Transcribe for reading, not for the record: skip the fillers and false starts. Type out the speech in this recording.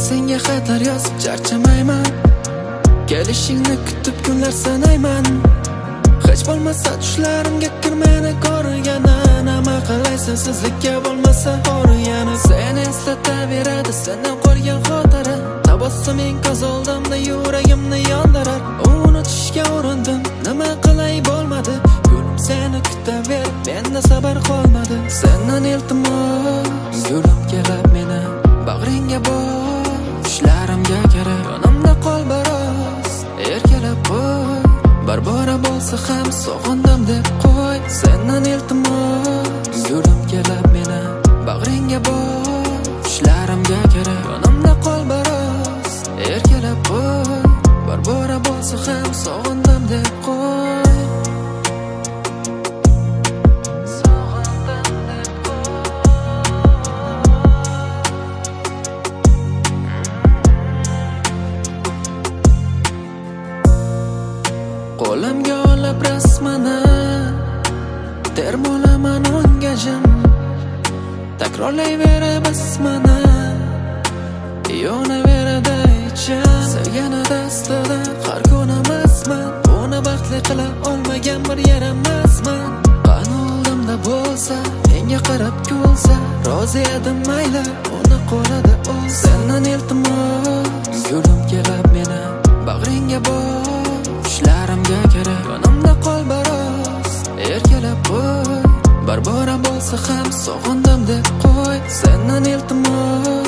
senga xatlar yozib charchamayman. Kelishingni kutib kunlar sanayman. Hech bo'lmasa tushlarimga kir meni ko'rgani. Nima qilay sensizlikka bo'lmasa o'rgani. Seni eslataveradi sendan qolgan xotira. Tabassuming ko'z oldimda yuragimni yondirar. Unutishga urindim, nima qilay bo'lmadi. Gulim seni kutaver, menda sabr qolmadi. Sendan iltimos, gulim kelib meni bag'ringga bor. Tushlarimga kirib, yonimda qol biroz. Erkalab qo'y, barbora bo'lsa ham sog'indim deb qo'y. Sendan iltimos, gulim kelib meni bag'ringga bor. Tushlarimga kirib, yonimda qol biroz. Erkalab qo'y, barbora bo'lsa ham sog'indim deb qo'y. Qo'limga olib rasmini termolaman unga jim. Takrorlayverib ismini yonaveradi ichim. Sevgani dastida har kunimizman. Uni baxtli qila olmagan bir yaramasman. Qani oldimda bo'lsa, menga qarab kulsa, rozi edim mayli uni qo'lida ol. Sendan iltimos, gulim kelib meni bag'ringga bor. Tushlarimga kirib, yonimda qol biroz. Erkalab qo'y, barbora bo'lsa ham sog'indim deb qo'y. Sendan iltimos,